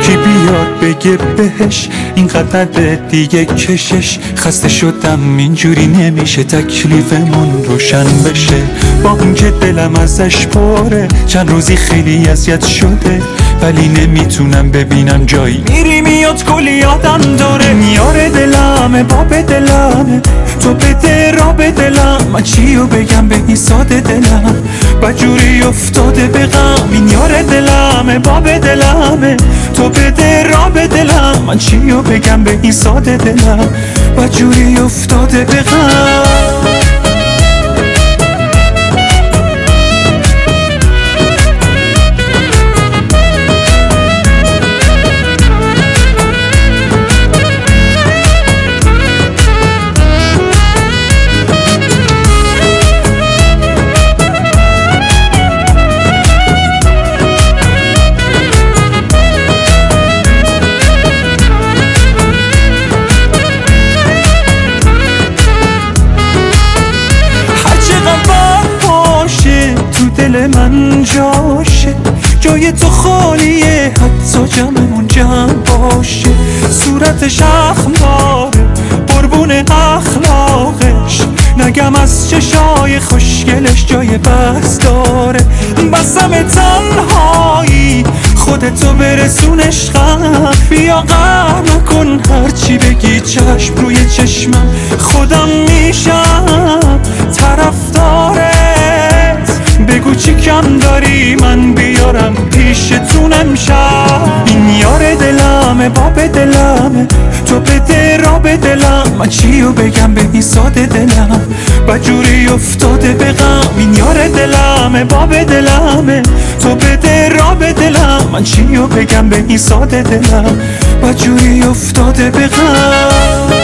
کی بیاد بگه بهش اینقدر دیگه کشش. خسته شدم اینجوری نمیشه تکلیفمون روشن بشه. با اون که دلم ازش پره چند روزی خیلی اذیت شده، ولی نمیتونم ببینم جایی میری میاد کلی یادم داره. میاره دلمه باب دلمه تو بده را به دلم، من چیو بگم به این ساده دلم بجوری افتاده به غم. این یاره دلمه باب دلمه تو بده را به دلم، من چیو بگم به این ساده دلم بجوری افتاده به غم. دل من جاشه جای تو خالیه، حتی جمعمون جمع باشه. صورتش اخماره قربون اخلاقش، نگم از چشای خوشگلش جای بس داره. بسم تنهایی خودتو برسون عشقم، بیا قهر نکن هرچی بگی چشم روی چشمم. خودم میشم طرفدارت، بگو چی کم داری من بیارم پیشتون امشب. این یار دلمه باب دلمه تو بده را به دلم، من چیو بگم به این ساده دلم بجوری افتاده به غم. این یار دلمه باب دلمه تو بده را به دلم، من چیو بگم به این ساده دلم بجوری افتاده به غم.